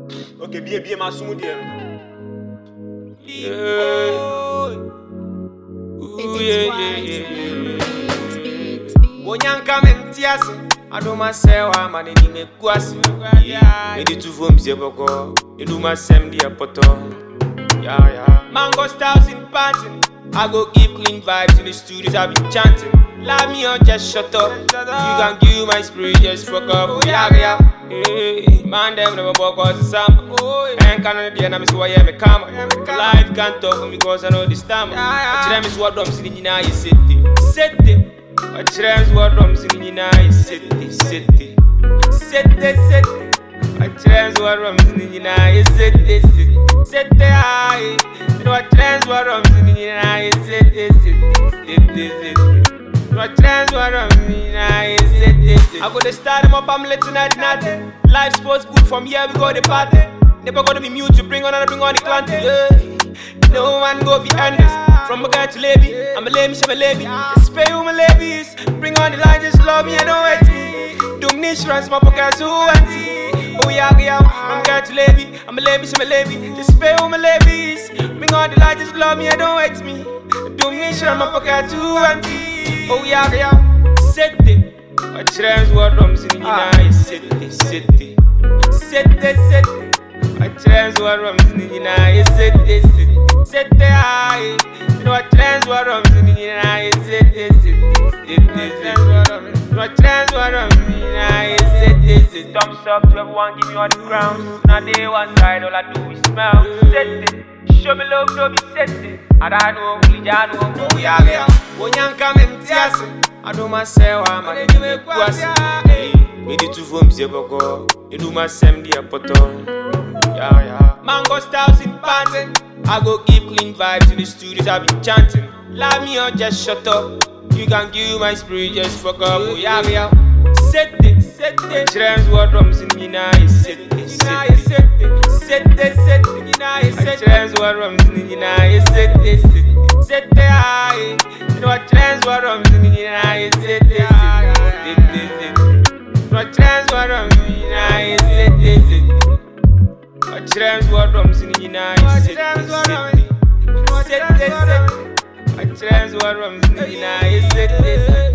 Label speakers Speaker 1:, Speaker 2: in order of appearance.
Speaker 1: Okay, be my sumu there. Onyanka mentiasi, adoma sewa maneni mekuasi. Edi tu vom zeboko, edu masem dia poto. Mango styles in pattern. I go give clean vibes in the studios, I be chanting. Love me or just shut up. You can give my spirit, just fuck up. Hey, man, them never walk cause it's summer. And Canada, and I'm so I am a camera. Life can't talk for me because I know this time. But them is what I'm sitting in a city. But them is what I'm sitting in a city. But them is what I'm sitting in a city. What trends what I'm sitting in I I go to start them up, I'm letting at nothing. Life sports good from here, we go the party. Never gonna be mute to bring on the clan. No man go be endless. From a guy to lady, I'm a lady, I'm a lady. Just pay with my ladies. Bring on the line, just love me and don't hate me. Don't need insurance, my pockets who empty. Oh yeah, I'm a guy to lady, I'm a lady, I'm a lady. Just pay with my ladies. Bring on the line, just love me and don't hate me. Don't need insurance, my pockets who empty. Oh yeah, set it. My trends what I'm sitting in I set it. My trends what I'm sitting in I set it. My trends what I'm sitting in I set it. My trends what I'm sitting in I set it. Thumbs up to everyone, give me all the crowns. Now day one side, all I do is smell. Set it. Show me love, don't be set it. I don't know, I know. Oh yeah. Onyanka mentiasi. I do myself, I'm a little quasi. Made it to vom zeboko, you do my sem dia poto. Mango styles in pattern. I go give clean vibes in the studios, I be chanting. Love me or just shut up. You can give my spirit, just fuck up. Oh yeah. Set it. Trends what drums in me now, set it. Trends what drums in me now, set it. You know what trends what I'm sitting in I set it. What trends what I'm sitting in I set it. What trends what I'm sitting in I set it. What trends what I'm sitting in I set it.